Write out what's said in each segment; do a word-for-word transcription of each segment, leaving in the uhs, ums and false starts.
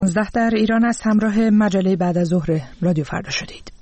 پانزده در ایران است. همراه مجله بعد از ظهر رادیو فردا شدید.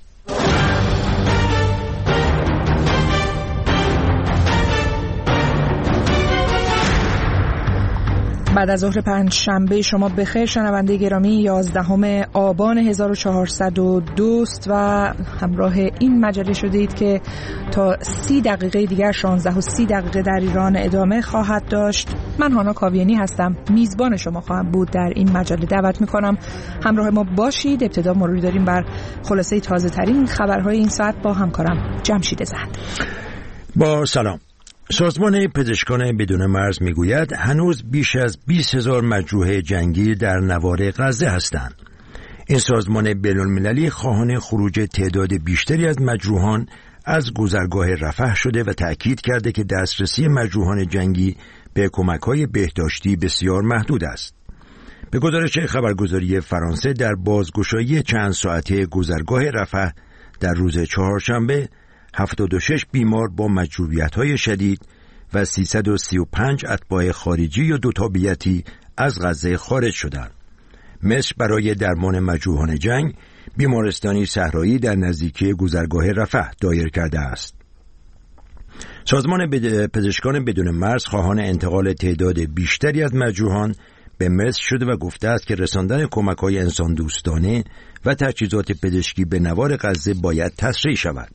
بعد از ظهر پنج شنبه شما بخیر شنونده گرامی. یازدهم آبان هزار و چهارصد و دو است و همراه این مجله شدید که تا سی دقیقه دیگر شانزده و سی دقیقه در ایران ادامه خواهد داشت. من هانا کاویانی هستم، میزبان شما خواهم بود. در این مجله دعوت میکنم همراه ما باشید. ابتدا مروری داریم بر خلاصه تازه ترین خبرهای این ساعت با همکارم جمشید زند. با سلام. سازمان پزشکان بدون مرز میگوید هنوز بیش از بیست هزار مجروح جنگی در نوار غزه هستند. این سازمان بین‌المللی خواهان خروج تعداد بیشتری از مجروحان از گذرگاه رفح شده و تأکید کرده که دسترسی مجروحان جنگی به کمک‌های بهداشتی بسیار محدود است. به گزارش خبرگزاری فرانسه در بازگشایی چند ساعته گذرگاه رفح در روز چهارشنبه هفتاد و شش بیمار با مجروحیت‌های شدید و سیصد و سی و پنج اتباع خارجی یا دو تابعیتی از غزه خارج شدند. مصر برای درمان مجروحان جنگ بیمارستانی صحرایی در نزدیکی گذرگاه رفح دایر کرده است. سازمان پزشکان بدون مرز خواهان انتقال تعداد بیشتری از مجروحان به مصر شده و گفته است که رساندن کمک‌های انسان دوستانه و تجهیزات پزشکی به نوار غزه باید تسریع شود.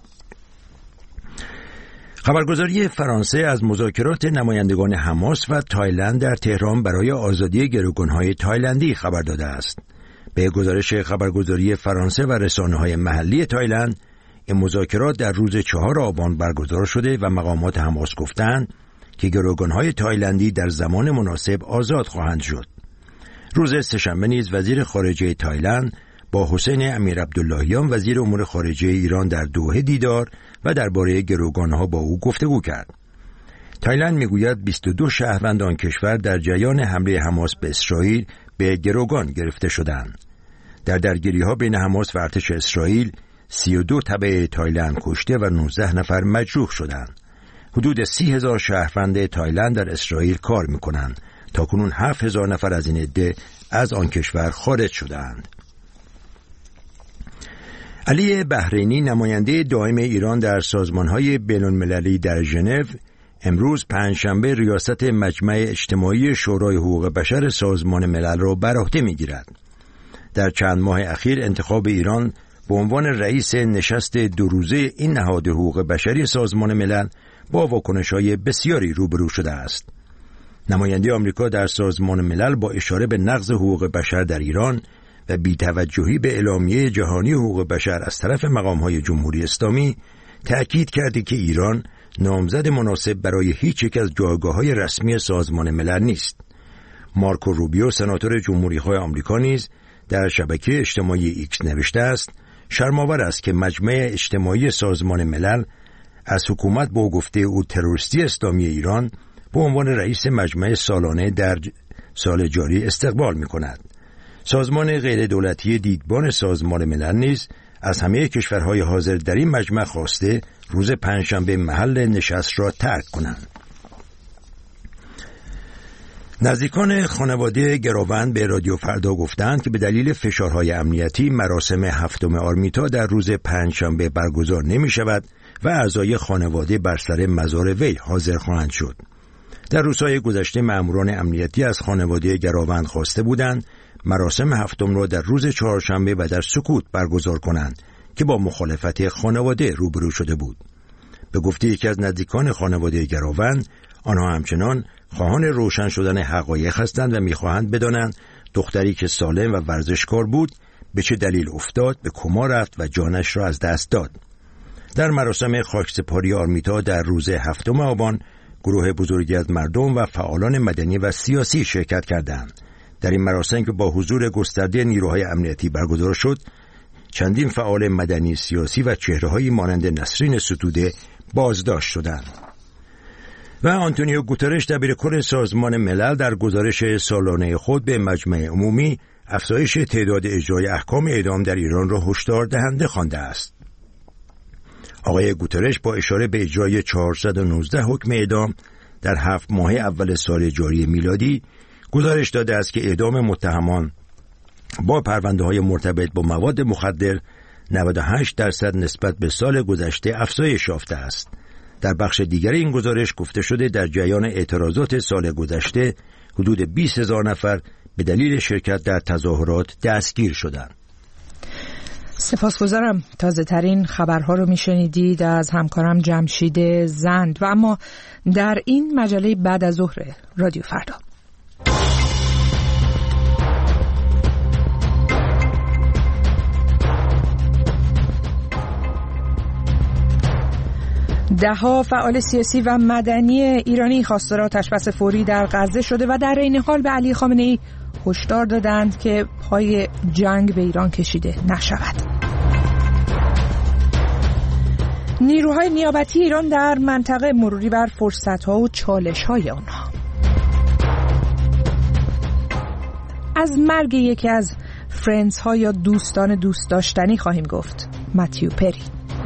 خبرگزاری فرانسه از مذاکرات نمایندگان حماس و تایلند در تهران برای آزادی گروگان‌های تایلندی خبر داده است. به گزارش خبرگزاری فرانسه و رسانه‌های محلی تایلند، این مذاکرات در روز چهار آبان برگزار شده و مقامات حماس گفتند که گروگان‌های تایلندی در زمان مناسب آزاد خواهند شد. روز سه‌شنبه نیز وزیر خارجه تایلند با حسین امیرعبداللهیان وزیر امور خارجه ایران در دوحه دیدار و درباره گروگان‌ها با او گفتگو کرد. تایلند میگوید بیست و دو شهروند آن کشور در جریان حمله حماس به اسرائیل به گروگان گرفته شدند. در درگیری‌ها بین حماس و ارتش اسرائیل سی و دو تبع تایلند کشته و نوزده نفر مجروح شدند. حدود سی هزار شهروند تایلند در اسرائیل کار می‌کنند. تاکنون هفت هزار نفر از این عده از آن کشور خارج شدند. علی بحرینی نماینده دائم ایران در سازمان‌های بین‌المللی در ژنو امروز پنجشنبه ریاست مجمع اجتماعی شورای حقوق بشر سازمان ملل را بر عهده می‌گیرد. در چند ماه اخیر انتخاب ایران به عنوان رئیس نشست دو روزه این نهاد حقوق بشری سازمان ملل با واکنش‌های بسیاری روبرو شده است. نماینده آمریکا در سازمان ملل با اشاره به نقض حقوق بشر در ایران و بی‌توجهی به اعلامیه جهانی حقوق بشر از طرف مقام‌های جمهوری اسلامی تأکید کرده که ایران نامزد مناسب برای هیچ یک از جایگاه‌های رسمی سازمان ملل نیست. مارکو روبیو سناتور جمهوری‌خواه آمریکا نیز در شبکه اجتماعی ایکس نوشته است شرم‌آور است که مجمع اجتماعی سازمان ملل از حکومت با گفته او تروریستی اسلامی ایران به عنوان رئیس مجمع سالانه در سال جاری استقبال می‌کند. سازمان غیر دولتی دیدبان سازمان ملل نیز از همه کشورهای حاضر در این مجمع خواسته روز پنجشنبه محل نشست را ترک کنند. نزدیکان خانواده گروند به رادیو فردا گفتند که به دلیل فشارهای امنیتی مراسم هفتم آرمیتا در روز پنجشنبه برگزار نمی شود و اعضای خانواده بر سر مزار وی حاضر خواهند شد. در روزهای گذشته مأموران امنیتی از خانواده گروند خواسته بودند مراسم هفتم را در روز چهارشنبه و در سکوت برگزار کنند که با مخالفت خانواده روبرو شده بود. به گفته یکی از نزدیکان خانواده گروند، آنها همچنان خواهان روشن شدن حقایق هستند و می‌خواهند بدانند دختری که سالم و ورزشکار بود به چه دلیل افتاد، به کما رفت و جانش را از دست داد. در مراسم خاکسپاری آرمیتا در روز هفتم آبان گروه بزرگی از مردم و فعالان مدنی و سیاسی شرکت کردند. در این مراسم که با حضور گسترده نیروهای امنیتی برگزار شد، چندین فعال مدنی سیاسی و چهره‌هایی مانند نسرین ستوده بازداشت شدند. و آنتونیو گوترش دبیرکل سازمان ملل در گزارش سالانه خود به مجمع عمومی افزایش تعداد اجرای احکام اعدام در ایران را هشدار دهنده خوانده است. آقای گوترش با اشاره به اجرای چهارصد و نوزده حکم اعدام در هفت ماه اول سال جاری میلادی گزارش داده است که اعدام متهمان با پرونده های مرتبط با مواد مخدر نود و هشت درصد نسبت به سال گذشته افزایش یافته است. در بخش دیگر این گزارش گفته شده در جریان اعتراضات سال گذشته حدود بیست هزار نفر به دلیل شرکت در تظاهرات دستگیر شدند. سپاسگزارم. تازه ترین خبرها رو میشنیدید از همکارم جمشید زند. و اما در این مجله بعد از ظهر رادیو فردا ده‌ها فعال سیاسی و مدنی ایرانی خواستار آتش‌بس فوری در غزه شده و در این حال به علی خامنه‌ای هشدار دادند که پای جنگ به ایران کشیده نشود. نیروهای نیابتی ایران در منطقه مروری بر فرصت‌ها و چالش‌های آنها. از مرگ یکی از فرندزها یا دوستان دوست داشتنی خواهیم گفت، متیو پری.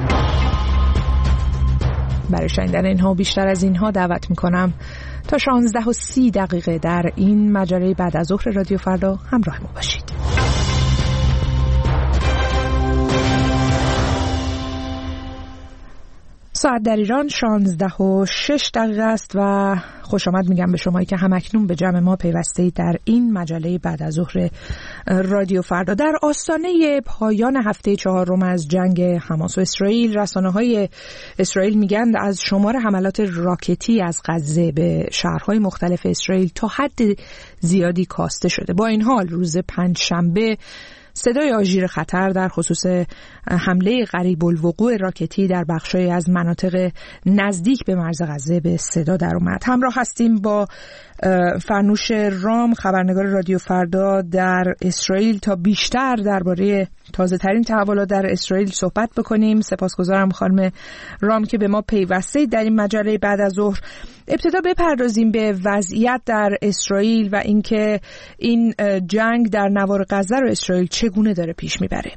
برای شنیدن اینها و بیشتر از اینها دعوت میکنم تا شانزده و سی دقیقه در این مجله بعد از ظهر رادیو فردا همراه ما باشید. ساعت در ایران شانزده و شش دقیقه است و خوش آمد میگم به شمایی که همکنون به جمع ما پیوسته در این مجله بعد از ظهر رادیو فردا. در آستانه پایان هفته چهارم از جنگ حماس و اسرائیل، رسانه‌های اسرائیل میگن از شمار حملات راکتی از غزه به شهرهای مختلف اسرائیل تا حد زیادی کاسته شده. با این حال روز پنجشنبه صدای آژیر خطر در خصوص حمله قریب الوقوع راکتی در بخشای از مناطق نزدیک به مرز غزه به صدا در اومد. همراه هستیم با فرنوش رام، خبرنگار رادیو فردا در اسرائیل، تا بیشتر درباره تازه ترین تحولات در اسرائیل صحبت بکنیم. سپاسگزارم خانم رام که به ما پیوسته در این مجله بعد از ظهر. ابتدا بپردازیم به وضعیت در اسرائیل و اینکه این جنگ در نوار غزه رو اسرائیل چگونه داره پیش میبره.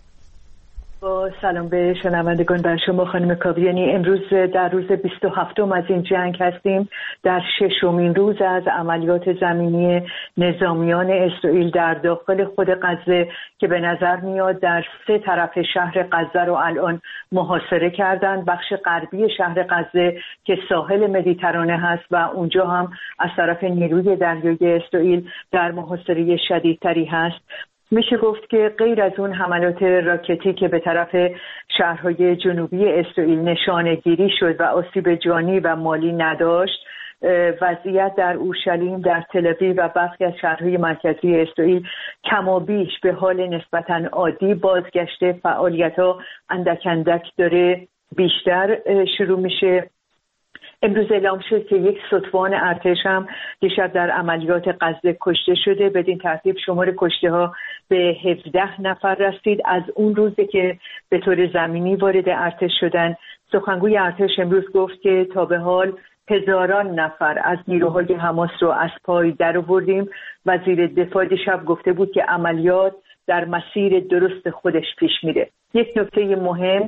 با سلام به شنوندگان و شما خانم کاویانی. امروز در روز بیست و هفتم از این جنگ هستیم، در ششمین روز از عملیات زمینی نظامیان اسرائیل در داخل خود غزه که به نظر میاد در سه طرف شهر غزه رو الان محاصره کردن. بخش غربی شهر غزه که ساحل مدیترانه هست و اونجا هم از طرف نیروی دریایی اسرائیل در محاصره شدیدتری هست. میشه گفت که غیر از اون حملات راکتی که به طرف شهرهای جنوبی اسرائیل نشانه گیری شد و آسیب جانی و مالی نداشت، وضعیت در اورشلیم، در تل‌آویو و برخی از شهرهای مرکزی اسرائیل کم و بیش به حال نسبتاً عادی بازگشته. فعالیت‌ها اندک اندک داره بیشتر شروع میشه. امروز اعلام شد که یک ستوان ارتش هم دیشب در عملیات غزه کشته شده. بدین ترتیب شمار کشته ها به هفده نفر رسید از اون روزی که به طور زمینی وارد ارتش شدن. سخنگوی ارتش امروز گفت که تا به حال هزاران نفر از نیروهای حماس رو از پای در آوردیم. وزیر دفاع دیشب گفته بود که عملیات در مسیر درست خودش پیش میره. یک نکته مهم،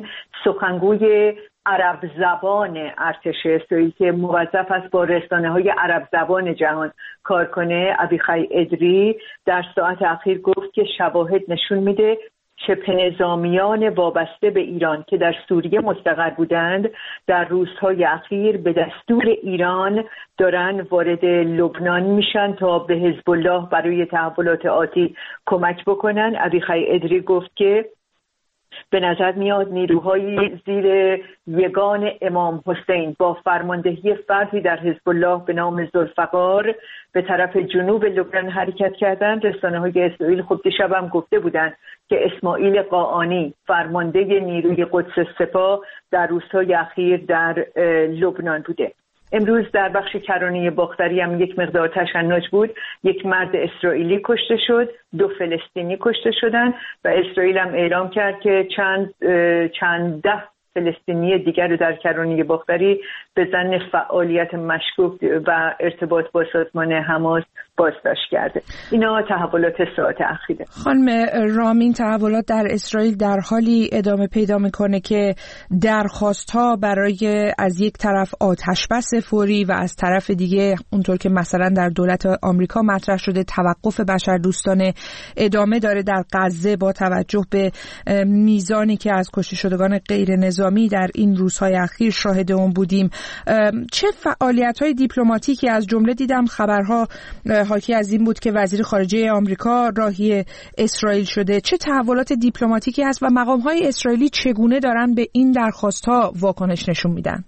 سخنگوی عرب زبان ارتش اسرائیل که موظف است با رسانه‌های عرب زبان جهان کار کنه، ابیخای ادری، در ساعت اخیر گفت که شواهد نشون میده شبه نظامیان وابسته به ایران که در سوریه مستقر بودند در روزهای اخیر به دستور ایران دارن وارد لبنان میشن تا به حزب الله برای تحولات آتی کمک بکنن. ابیخای ادری گفت که به نظر میاد نیروهای زیر یگان امام حسین با فرماندهی فردی در حزب الله به نام ذوالفقار به طرف جنوب لبنان حرکت کردند. رسانه‌های اسرائیل خب دیشب هم گفته بودند که اسماعیل قاآنی فرمانده نیروی قدس سپاه در روزهای اخیر در لبنان بوده. امروز در بخش کرانه باختری هم یک مقدار تشنج بود. یک مرد اسرائیلی کشته شد، دو فلسطینی کشته شدند و اسرائیل هم اعلام کرد که چند چند ده فلسطینی دیگر رو در کرانه باختری به ظن فعالیت مشکوک و ارتباط با سازمان حماس بازداشت کرده. اینا تحولات ساعت اخیره. خانم رام، این تحولات در اسرائیل در حالی ادامه پیدا میکنه که درخواست‌ها برای از یک طرف آتش بس فوری و از طرف دیگه اونطور که مثلا در دولت آمریکا مطرح شده توقف بشردوستانه ادامه داره در غزه با توجه به میزانی که از کشته شدگان غیر نظامی در این روزهای اخیر شاهد اون بودیم. چه فعالیت‌های دیپلماتیکی از جمله دیدم خبرها حاکی از این بود که وزیر خارجه آمریکا راهی اسرائیل شده. چه تحولات دیپلماتیکی هست و مقام‌های اسرائیلی چگونه دارن به این درخواست‌ها واکنش نشون میدن؟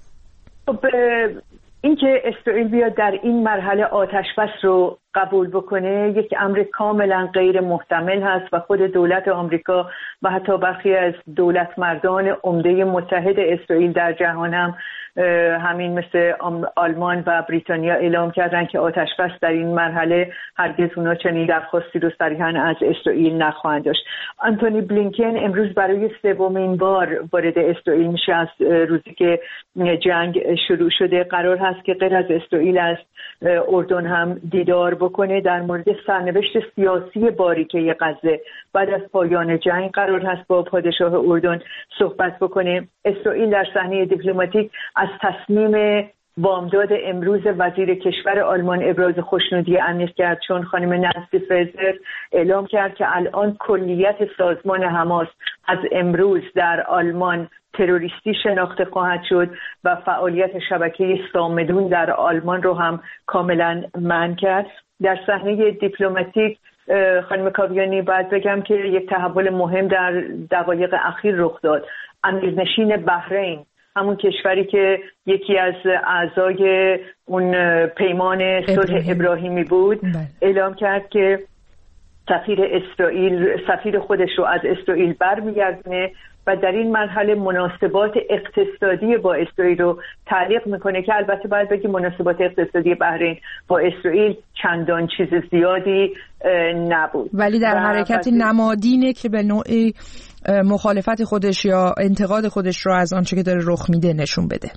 خب اینکه اسرائیل بیاد در این مرحله آتش بس رو قبول بکنه یک امر کاملا غیر محتمل هست و خود دولت آمریکا و حتی برخی از دولت مردان عمده متحد اسرائیل در جهان هم همین مثل آلمان و بریتانیا اعلام کردن که آتش بس در این مرحله هرگز اونا چنین درخواستی رو صریحاً از اسرائیل نخواهند داشت. آنتونی بلینکن امروز برای سومین بار وارد اسرائیل میشه از روزی که جنگ شروع شده. قرار هست که غیر از اسرائیل از اردن هم دیدار بکنه. در مورد سرنوشت سیاسی باریکه غزه بعد از پایان جنگ قرار هست با پادشاه اردن صحبت بکنه. اسرائیل در صحنه دیپلماتیک از تصمیم وامداد امروز وزیر کشور آلمان ابراز خوشنودی امنیت کرد، چون خانم نانسی فریزر اعلام کرد که الان کلیت سازمان حماس از امروز در آلمان تروریستی شناخته خواهد شد و فعالیت شبکه صامدون در آلمان رو هم کاملا منع کرد. در صحنه دیپلماتیک خانم کاویانی باید بگم که یک تحول مهم در دقایق اخیر رخ داد. امیرنشین بحرین، همون کشوری که یکی از اعضای اون پیمان صلح ابراهیمی بود، اعلام کرد که سفیر اسرائیل سفیر خودش رو از اسرائیل برمیگردونه و در این مرحله مناسبات اقتصادی با اسرائیل رو تعلیق میکنه که البته باید بگیم مناسبات اقتصادی بحرین با اسرائیل چندان چیز زیادی نبود، ولی در حرکت نمادینه که به نوعی مخالفت خودش یا انتقاد خودش رو از آنچه که داره رخ میده نشون بده.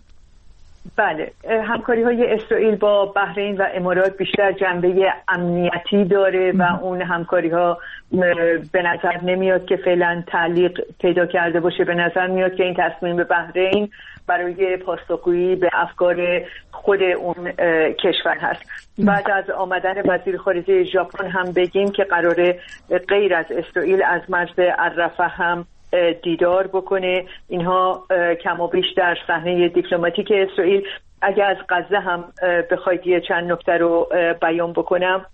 بله، همکاری های اسرائیل با بحرین و امارات بیشتر جنبه امنیتی داره و اون همکاری ها به نظر نمیاد که فعلا تعلیق پیدا کرده باشه. به نظر میاد که این تصمیم به بحرین برای پاسخگویی به افکار خود اون کشور هست. بعد از آمدن وزیر خارجه ژاپن هم بگیم که قراره غیر از اسرائیل از مرز الرفح هم دیدار بکنه. اینها کم و بیش در صحنه دیپلماتیک اسرائیل. اگر از غزه هم بخواید یه چند نکته رو بیان بکنم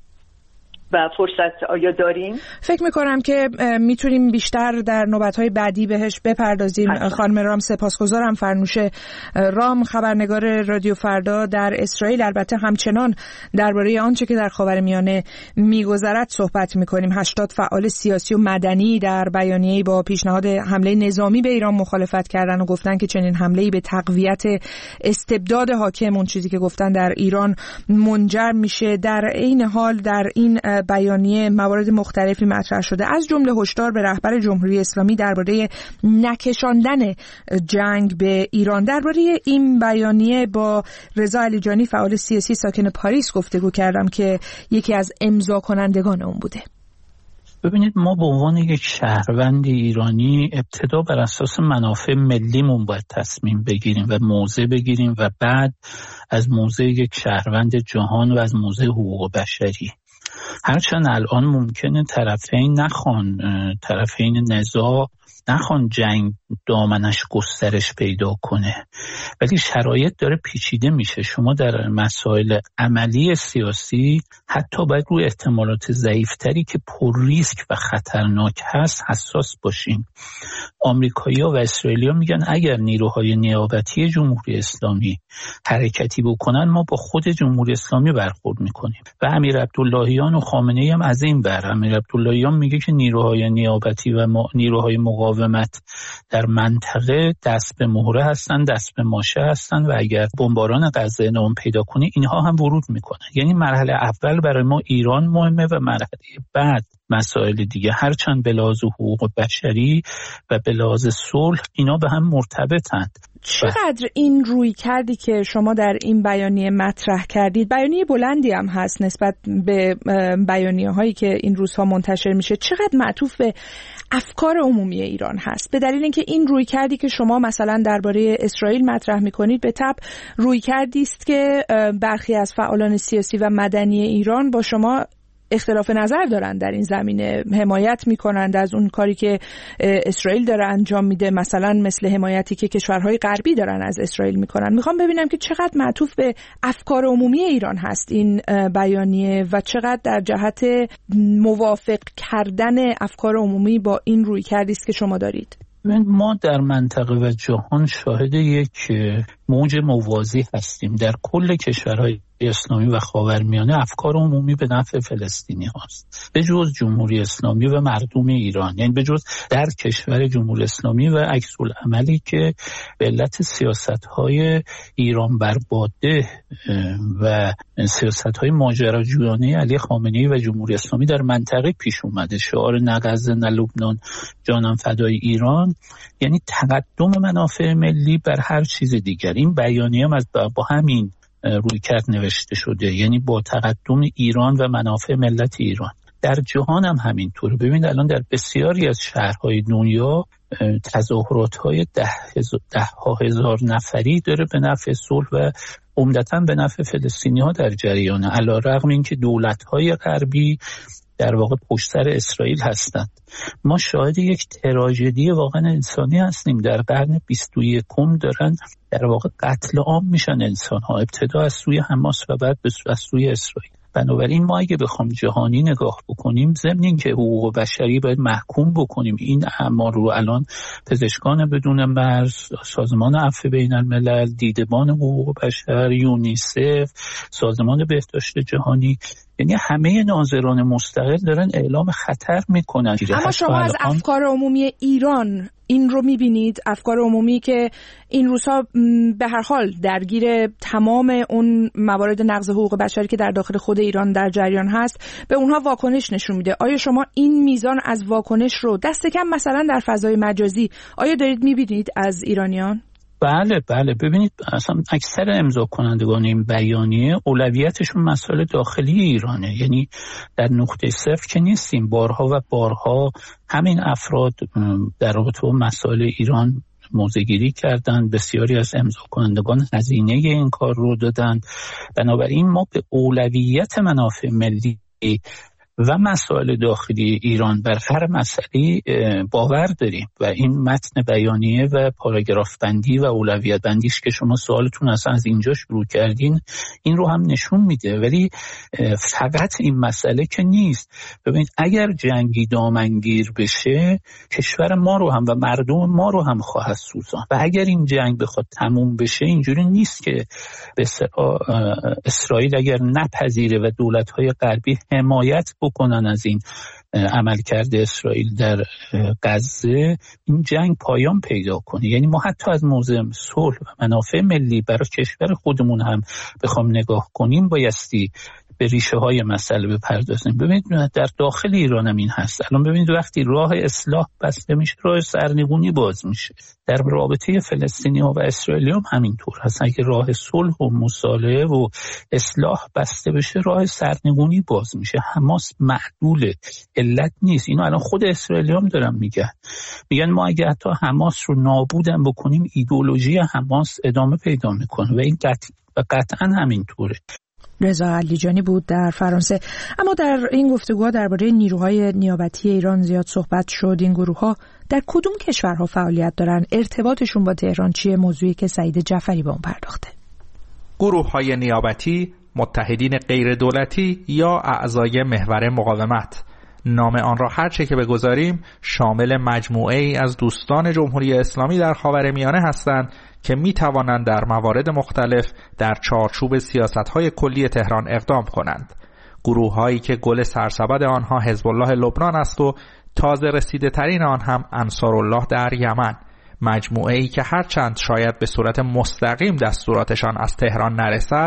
و فرصت آیا داریم؟ فکر میکنم که میتونیم بیشتر در نوبت‌های بعدی بهش بپردازیم. خانم رام سپاسگزارم. فرنوش رام، خبرنگار رادیو فردا در اسرائیل. البته همچنان درباره آنچه که در خاورمیانه میگذرد صحبت میکنیم. هشتاد فعال سیاسی و مدنی در بیانیه‌ای با پیشنهاد حمله نظامی به ایران مخالفت کردن و گفتن که چنین حمله‌ای به تقویت استبداد حاکم، اون چیزی که گفتن در ایران، منجر میشه. در این حال در این بیانیه موارد مختلفی مطرح شده، از جمله هشدار به رهبر جمهوری اسلامی درباره نکشاندن جنگ به ایران. درباره این بیانیه با رضا علیجانی فعال سیاسی ساکن پاریس گفتگو کردم که یکی از امضا کنندگان اون بوده. ببینید، ما به عنوان یک شهروند ایرانی ابتدا بر اساس منافع ملیمون باید تصمیم بگیریم و موضع بگیریم و بعد از موضع یک شهروند جهان و از موضع حقوق بشری. هرچند الان ممکنه طرفین نخوان طرفین نزاع نخوان جنگ دامنش گسترش پیدا کنه، ولی شرایط داره پیچیده میشه. شما در مسائل عملی سیاسی حتی باید روی احتمالات ضعیفتری که پر ریسک و خطرناک هست حساس باشیم. آمریکایی‌ها و اسرائیلی‌ها میگن اگر نیروهای نیابتی جمهوری اسلامی حرکتی بکنن ما با خود جمهوری اسلامی برخورد میکنیم و امیر عبداللهیان و خامنه‌ای هم از این ور. امیر عبداللهیان میگه که نیروهای نیابتی و نیروهای مقاومت در منطقه دست به مهره هستن، دست به ماشه هستن و اگر بمباران غزه نام پیدا کنه اینها هم ورود میکنن. یعنی مرحله اول برای ما ایران مهمه و مرحله بعد مسائل دیگه، هرچند به لحاظ حقوق بشری و به لحاظ صلح اینا به هم مرتبطند. چقدر این روی کردی که شما در این بیانیه مطرح کردید، بیانیه بلندی هم هست نسبت به بیانیه هایی که این روزها منتشر میشه، چقدر معطوف به افکار عمومی ایران هست؟ به دلیل اینکه این روی کردی که شما مثلا درباره اسرائیل مطرح میکنید به طبع روی کردی است که برخی از فعالان سیاسی و مدنی ایران با شما اختلاف نظر دارن در این زمینه، حمایت میکنند از اون کاری که اسرائیل داره انجام میده، مثلا مثل حمایتی که کشورهای غربی دارن از اسرائیل میکنن. میخوام ببینم که چقدر معطوف به افکار عمومی ایران هست این بیانیه و چقدر در جهت موافق کردن افکار عمومی با این روی کردی است که شما دارید. ما در منطقه و جهان شاهد یک موج موازی هستیم. در کل کشورهای اسلامی و خاورمیانه افکار عمومی به نفع فلسطینی هاست، به جز جمهوری اسلامی و مردم ایران، یعنی به جز در کشور جمهوری اسلامی و عکس العملی که به علت سیاست‌های ایران برباده و سیاست‌های ماجراجویانه علی خامنه‌ای و جمهوری اسلامی در منطقه پیش اومده. شعار نه غزه نه لبنان جانم فدای ایران، یعنی تقدم منافع ملی بر هر چیز دیگر. این بیانیه هم از با همین روی کرد نوشته شده، یعنی با تقدم ایران و منافع ملت ایران. در جهان هم همینطور. ببینید الان در بسیاری از شهرهای دنیا تظاهرات‌های ده, هزار، ده ها هزار نفری داره به نفع صلح و عمدتاً به نفع فلسطینی‌ها در جریانه، علی‌رغم اینکه دولت‌های غربی در واقع پشت سر اسرائیل هستند. ما شاهد یک تراژدی واقعا انسانی هستیم. در قرن بیست و یکم دارن در واقع قتل عام میشن انسان‌ها، ابتدا از سوی حماس و بعد از سوی اسرائیل. بنابراین ما اگه بخوام جهانی نگاه بکنیم، ضمن اینکه حقوق بشری باید محکوم بکنیم، این اعمال رو الان پزشکان بدون مرز، سازمان عفو بین الملل، دیدبان حقوق بشر، یونیسف، سازمان بهداشت جهانی، یعنی همه ناظران مستقل دارن اعلام خطر میکنن. اما شما از افکار عمومی ایران این رو میبینید، افکار عمومی که این روزها به هر حال درگیر تمام اون موارد نقض حقوق بشری که در داخل خود ایران در جریان هست، به اونها واکنش نشون میده. آیا شما این میزان از واکنش رو دست کم مثلا در فضای مجازی آیا دارید میبینید از ایرانیان؟ بله بله ببینید اصلا اکثر امضا کنندگان این بیانیه اولویتشون مسائل داخلی ایرانه، یعنی در نقطه صفر که نیستیم. بارها و بارها همین افراد در رابطه با مسائل ایران موضع‌گیری کردند، بسیاری از امضا کنندگان هزینه این کار رو دادند. بنابراین ما به اولویت منافع ملی و مسائل داخلی ایران بر هر مسئله باور داریم و این متن بیانیه و پاراگراف بندی و اولویت بندیش که شما سوالتون اصلا از اینجا شروع کردین این رو هم نشون میده. ولی فقط این مسئله که نیست. ببینید اگر جنگی دامنگیر بشه کشور ما رو هم و مردم ما رو هم خواهد سوزان و اگر این جنگ بخواد تموم بشه اینجوری نیست که به اصطلاح اسرائیل اگر نپذیره و دولت‌های غربی حمایت بکنن از این عملکرد اسرائیل در غزه این جنگ پایان پیدا کنه. یعنی ما حتی از موضع صلح و منافع ملی برای کشور خودمون هم بخوام نگاه کنیم بایستی به ریشه های مسئله بپردازیم. ببینید در داخل ایران هم این هست. الان ببینید وقتی راه اصلاح بسته میشه راه سرنگونی باز میشه. در رابطه فلسطینی ها و اسرائیلی هم همینطور هست. اگه راه صلح و مصالحه و اصلاح بسته بشه راه سرنگونی باز میشه. حماس معدوله، علت نیست. اینو الان خود اسرائیلی هم دارن میگن. میگن ما اگه حتی حماس رو نابودم بکنیم ایدئولوژی حماس ادامه پیدا میکنه و این قطع و قطعا همینطوره. رضا علیجانی بود در فرانسه. اما در این گفتگوها درباره نیروهای نیابتی ایران زیاد صحبت شد. این گروه‌ها در کدوم کشورها فعالیت دارن؟ ارتباطشون با تهران چیه؟ موضوعی که سعید جعفری به اون پرداخته. گروه‌های نیابتی، متحدین غیر دولتی یا اعضای محور مقاومت، نام آن را هر چه که بگذاریم شامل مجموعه ای از دوستان جمهوری اسلامی در خاورمیانه هستند که می توانند در موارد مختلف در چارچوب سیاست‌های کلی تهران اقدام کنند. گروه‌هایی که گل سرسبد آنها حزب الله لبنان است و تازه رسیده ترین آن هم انصارالله در یمن، مجموعه ای که هرچند شاید به صورت مستقیم دستوراتشان از تهران نرسد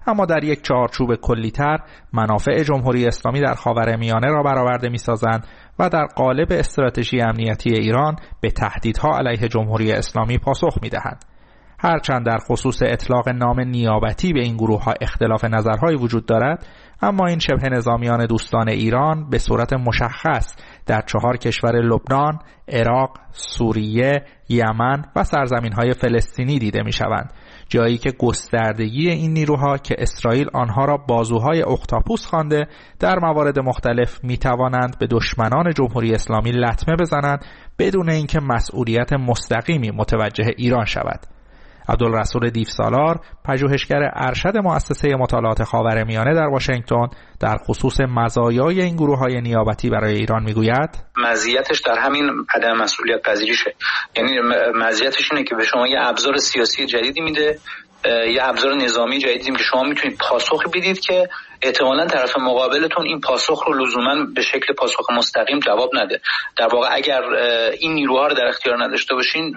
اما در یک چارچوب کلی‌تر منافع جمهوری اسلامی در خاورمیانه را برآورده می‌سازند و در قالب استراتژی امنیتی ایران به تهدیدها علیه جمهوری اسلامی پاسخ می‌دهند. هرچند در خصوص اطلاق نام نیابتی به این گروه‌ها اختلاف نظرهایی وجود دارد، اما این شبه نظامیان دوستان ایران به صورت مشخص در چهار کشور لبنان، عراق، سوریه، یمن و سرزمین‌های فلسطینی دیده می‌شوند، جایی که گستردگی این نیروها که اسرائیل آنها را بازوهای اختاپوس خوانده در موارد مختلف می‌توانند به دشمنان جمهوری اسلامی لطمه بزنند بدون اینکه مسئولیت مستقیمی متوجه ایران شود. عبدالرسول دیوسالار، پژوهشگر ارشد مؤسسه مطالعات خاورمیانه در واشنگتن، در خصوص مزایای این گروه‌های نیابتی برای ایران میگوید: مزیتش در همین عدم مسئولیت پذیریشه. یعنی مزیتش اینه که به شما یه ابزار سیاسی جدیدی میده، یه ابزار نظامی جدیدی که شما میتونید پاسخ بدید که احتمالاً طرف مقابلتون این پاسخ رو لزوماً به شکل پاسخ مستقیم جواب نده. در واقع اگر این نیروها رو در اختیار نداشته باشین،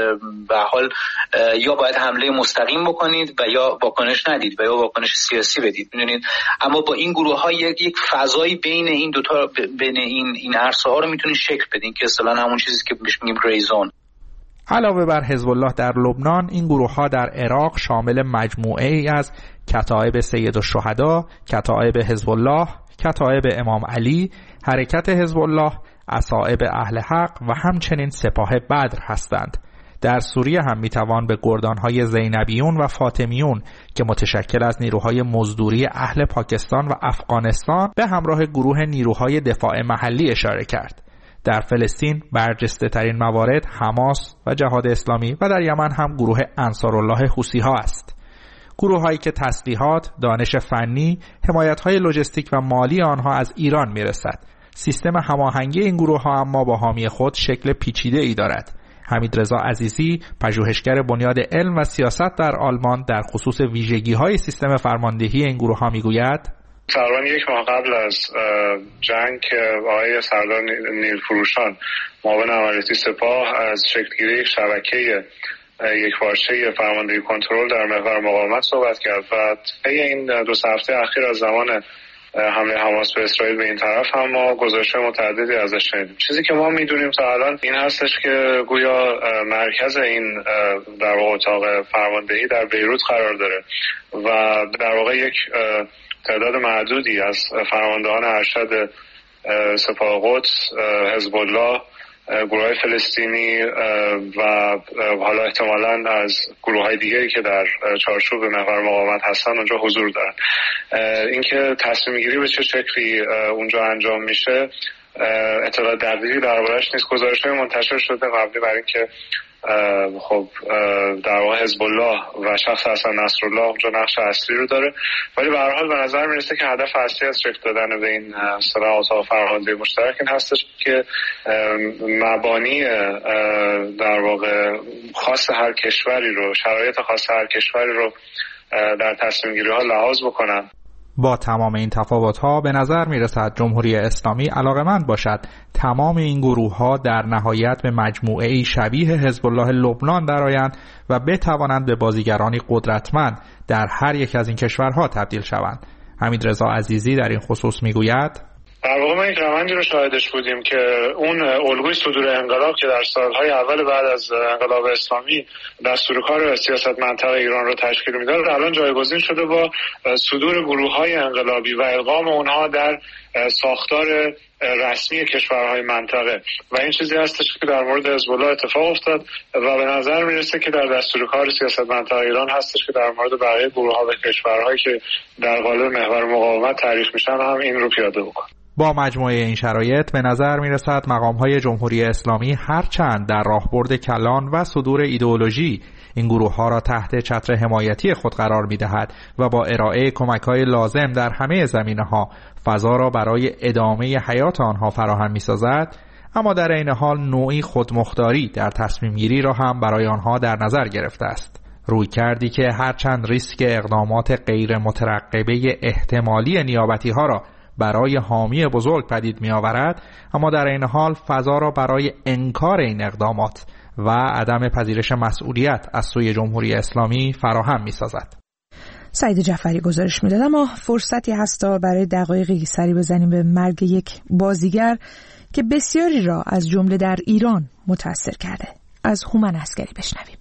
به حال یا باید حمله مستقیم بکنید و یا واکنش ندید و یا واکنش سیاسی بدید، میدونید. اما با این گروه‌ها یک یک فضایی بین این دو تا بین این این عرصه‌ها رو میتونید شکل بدین که اصطلاحاً همون چیزی که بهش میگیم گری زون. علاوه بر حزب الله در لبنان، این گروه‌ها در عراق شامل مجموعه ای از کتایب سید الشهدا، کتایب حزب الله، کتایب امام علی، حرکت حزب الله، اصائب اهل حق و همچنین سپاه بدر هستند. در سوریه هم میتوان به گردانهای زینبیون و فاطمیون که متشکل از نیروهای مزدوری اهل پاکستان و افغانستان به همراه گروه نیروهای دفاع محلی اشاره کرد. در فلسطین برجسته ترین موارد حماس و جهاد اسلامی و در یمن هم گروه انصارالله حوثی ها است. گروه هایی که تسلیحات، دانش فنی، حمایت های لوجستیک و مالی آنها از ایران می رسد. سیستم هماهنگی این گروه ها اما با حامی خود شکل پیچیده ای دارد. حمیدرضا عزیزی، پژوهشگر بنیاد علم و سیاست در آلمان، در خصوص ویژگی های سیستم فرماندهی این گروه ها می گوید: تقریبا یک ماه قبل از جنگ آقای سردار نیلفروشان، معاون عملیاتی سپاه، از شکلگیری یک شبکه یک پارچه فرماندهی کنترل در محور مقاومت صحبت کرد و طی این دو سه هفته اخیر از زمان حمله حماس به اسرائیل به این طرف هم ما گزارش متعددی ازش شنیدیم. چیزی که ما میدونیم تا الان این هستش که گویا مرکز این در واقع اتاق فرماندهی در بیروت قرار داره و در واقع یک تعداد معدودی از فرماندهان ارشد سپاه قدس، حزب الله، گروه‌های فلسطینی و حالا احتمالاً از گروه‌های دیگری که در چارچوب محور مقاومت هستن اونجا حضور دارن. اینکه تصمیم گیری به چه شکلی اونجا انجام میشه اطلاع دقیقی دربارش نیست. گزارش‌های منتشر شده قبلی برای اینکه خب در واقع حزب الله و شخص حسن نصرالله اونجا نقش اصلی رو داره، ولی به هر حال به نظر میرسه که هدف اصلی از شکل دادن به این اصطلاح اتاق فرماندهی مشترک این هستش که مبانی در واقع خاص هر کشوری رو، شرایط خاص هر کشوری رو در تصمیم گیری ها لحاظ بکنن. با تمام این تفاوت‌ها به نظر می‌رسد جمهوری اسلامی علاقه‌مند باشد تمام این گروه‌ها در نهایت به مجموعه‌ای شبیه حزب الله لبنان درآیند و بتوانند به بازیگرانی قدرتمند در هر یک از این کشورها تبدیل شوند. حمیدرضا عزیزی در این خصوص می‌گوید: در واقع ما یک روندی رو شاهدش بودیم که اون الگوی صدور انقلاب که در سالهای اول بعد از انقلاب اسلامی دستورکار سیاست منطقه ایران رو تشکیل میداد، الان جایگزین شده با صدور گروه‌های انقلابی و ادغام اونها در ساختار رسمی کشورهای منطقه و این چیزی هستش که در مورد حزب الله اتفاق افتاد و به نظر میرسه که در دستورکار سیاست منطقه ایران هستش که در مورد بقیه گروه‌ها و کشورهایی که در قالب محور مقاومت تعریف میشن هم این رو پیاده بکنه. با مجموعه این شرایط به نظر می رسد مقام‌های جمهوری اسلامی هرچند در راهبرد کلان و صدور ایدئولوژی این گروه‌ها را تحت چتر حمایتی خود قرار می دهد و با ارائه کمک‌های لازم در همه زمینه‌ها فضا را برای ادامه حیات آنها فراهم می سازد، اما در عین حال نوعی خودمختاری در تصمیم گیری را هم برای آنها در نظر گرفته است. روی کردی که هرچند ریسک اقدامات غیر مترقبه احتمالی نیابتی ها را برای حامی بزرگ پدید می آورد، اما در این حال فضا را برای انکار این اقدامات و عدم پذیرش مسئولیت از سوی جمهوری اسلامی فراهم می سازد. سعید جعفری گزارش میداد. اما فرصتی هست برای دقایقی سری بزنیم به مرگ یک بازیگر که بسیاری را از جمله در ایران متاثر کرده. از هومن عسکری بشنویم.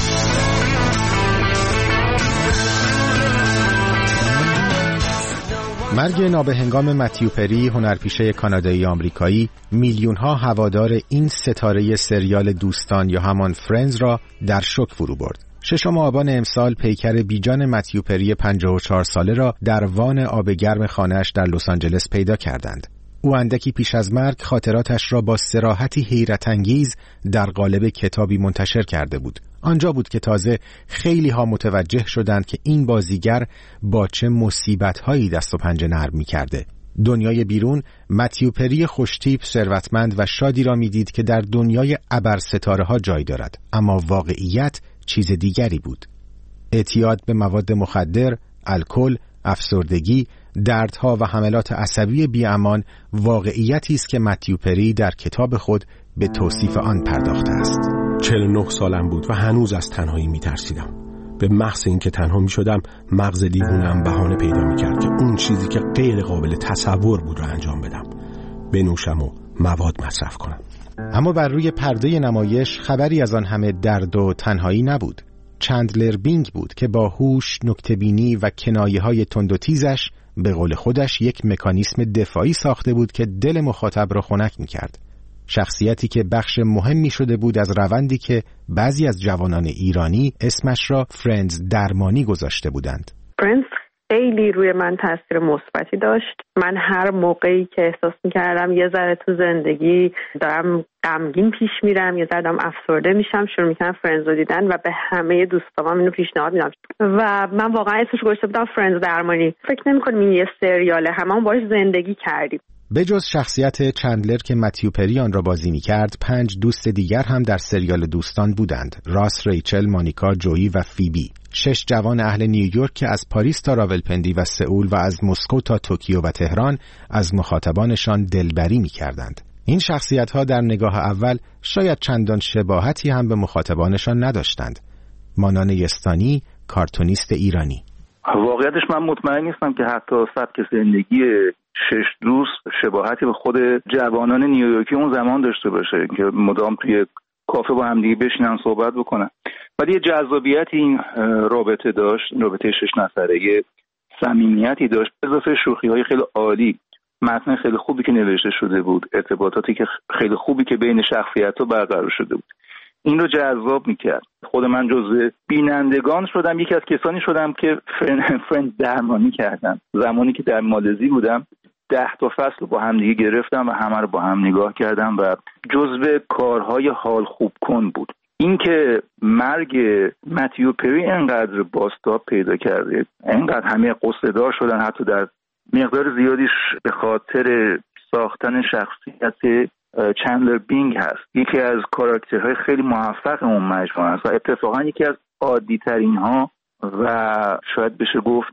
مرگ نابهنگام متیو پری، هنرپیشه کانادایی آمریکایی، میلیون‌ها هوادار این ستاره سریال دوستان یا همان فرندز را در شوک فرو برد. ششم آبان امسال پیکر بیجان متیو پری پنجاه و چهار ساله را در وان آب گرم خانه‌اش در لس آنجلس پیدا کردند. او اندکی پیش از مرگ خاطراتش را با صراحتی حیرت انگیز در قالب کتابی منتشر کرده بود. آنجا بود که تازه خیلی ها متوجه شدند که این بازیگر با چه مصیبت‌هایی دست و پنجه نرم می‌کرده. دنیای بیرون متیو پری خوشتیپ، ثروتمند و شادی را می‌دید که در دنیای ابر ستاره‌ها جای دارد، اما واقعیت چیز دیگری بود. اعتیاد به مواد مخدر، الکل، افسردگی، دردها و حملات عصبی بی‌امان واقعیتی است که متیو پری در کتاب خود به توصیف آن پرداخته است. چهل و نه سالم بود و هنوز از تنهایی می‌ترسیدم. به محض اینکه تنها می‌شدم مغز دیوونه‌ام بهانه پیدا می‌کرد که اون چیزی که غیر قابل تصور بود رو انجام بدم، بنوشم و مواد مصرف کنم. اما بر روی پرده نمایش خبری از آن همه درد و تنهایی نبود. چندلر بینگ بود که با هوش، نکته‌بینی و کنایه‌های تند و تیزش به قول خودش یک مکانیسم دفاعی ساخته بود که دل مخاطب را خنک می‌کرد. شخصیتی که بخش مهمی شده بود از روندی که بعضی از جوانان ایرانی اسمش را فرندز درمانی گذاشته بودند. فرندز خیلی روی من تاثیر مثبتی داشت. من هر موقعی که احساس می‌کردم یه ذره تو زندگی دارم غمگین پیش میرم، یه ذره دارم افسرده میشم، شروع می‌کردم فرندز رو دیدن و به همه دوستام اینو پیشنهاد میدم و من واقعا اسمش گذاشته بودم فرندز درمانی. فکر نمی‌کنم این یه سریاله، هممون باهاش زندگی کردیم. به جز شخصیت چندلر که متیو پری آن را بازی می‌کرد، پنج دوست دیگر هم در سریال دوستان بودند: راس، ریچل، مانیکا، جویی و فیبی. شش جوان اهل نیویورک که از پاریس تا راولپندی و سئول و از مسکو تا توکیو و تهران از مخاطبانشان دلبری می‌کردند. این شخصیت‌ها در نگاه اول شاید چندان شباهتی هم به مخاطبانشان نداشتند. مانان یستانی، کارتونیست ایرانی: واقعیتش من مطمئن نیستم که حتی سبک زندگی شش دوست شباهتی به خود جوانان نیویورکی اون زمان داشته باشه که مدام توی کافه با هم دیگه بشینن صحبت بکنن. ولی یه جذابیتی این رابطه داشت، رابطه شش نفره، یه صمیمیتی داشت، اضافه شوخی‌های خیلی عالی، متن خیلی خوبی که نوشته شده بود، ارتباطاتی که خیلی خوبی که بین شخصیت‌ها برقرار شده بود. این رو جذاب میکرد. خود من جزو بینندگان شدم، یکی از کسانی شدم که فرند درمانی کردم. زمانی که در مالزی بودم ده تا فصل رو با هم دیگه گرفتم و همه رو با هم نگاه کردم و جزو کارهای حال خوب کن بود. این که مرگ متیو پری انقدر بازتاب پیدا کرده، انقدر همه قصه دار شدن، حتی در مقدار زیادیش به خاطر ساختن شخصیت چندلر بینگ هست. یکی از کاراکترهای خیلی موفق اون مجموعه است و اتفاقا یکی از عادی ترین ها و شاید بشه گفت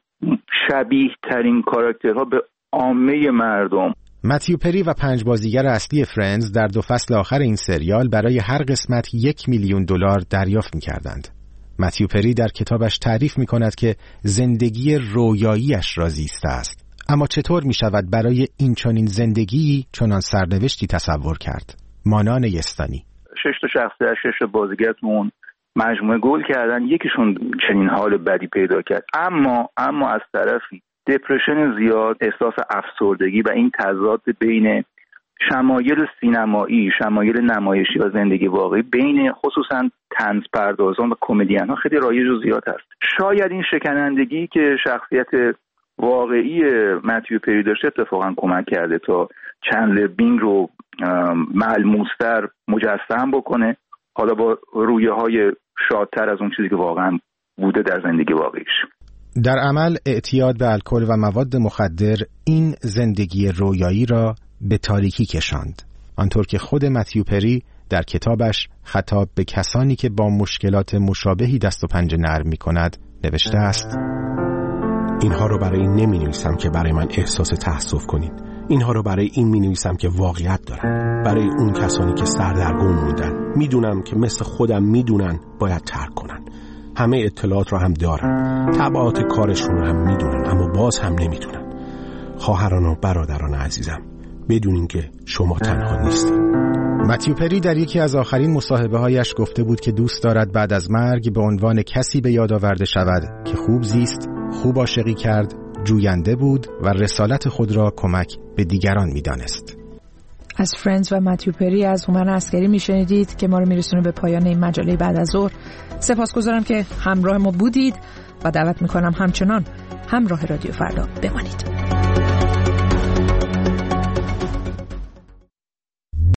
شبیه ترین کاراکترها به عامه مردم. متیو پری و پنج بازیگر اصلی فرندز در دو فصل آخر این سریال برای هر قسمت یک میلیون دلار دریافت می‌کردند. متیو پری در کتابش تعریف می‌کند که زندگی رویاییش را زیسته است. اما چطور می شود برای این چنین زندگی چنان سرنوشتی تصور کرد؟ مانان یستانی: شش تا شخصیت، شش تا بازیگر تو اون مجموعه گل کردن، یکیشون چنین حال بدی پیدا کرد، اما اما از طرفی دپرشن زیاد، احساس افسردگی و این تضاد بین شمایل سینمایی، شمایل نمایشی و زندگی واقعی بین خصوصا طنز پردازان و کمدین ها خیلی رایج و زیاد است. شاید این شکنندگی که شخصیت واقعی متیو پری داشته اتفاقا کمک کرده تا چندلر بینگ رو ملموس‌تر مجسم بکنه، حالا با رویه های شادتر از اون چیزی که واقعا بوده در زندگی واقعیش. در عمل اعتیاد به الکل و مواد مخدر این زندگی رویایی را به تاریکی کشاند. آنطور که خود متیو پری در کتابش خطاب به کسانی که با مشکلات مشابهی دست و پنجه نرم می‌کند نوشته است: اینها رو برای این نمی نویسم که برای من احساس تأسف کنید. اینها رو برای این می نویسم که واقعیت دارم. برای اون کسانی که سردرگم موندن، میدونم که مثل خودم میدونن باید ترک کنن. همه اطلاعات رو هم دارن، تبعات کارشون رو هم میدونن، اما باز هم نمیتونن. خواهران و برادران عزیزم، بدونین که شما تنها نیستید. متیو پری در یکی از آخرین مصاحبه هایش گفته بود که دوست دارد بعد از مرگ به عنوان کسی به یاد آورده شود که خوب زیست، خوب عاشقی کرد، جوینده بود و رسالت خود را کمک به دیگران می‌دانست. از فرندز و متیو پری از هومن عسکری میشنیدید که ما رو میرسونه به پایان این مجله بعد از ظهر. سپاسگزارم که همراه ما بودید و دعوت میکنم همچنان همراه رادیو فردا بمانید.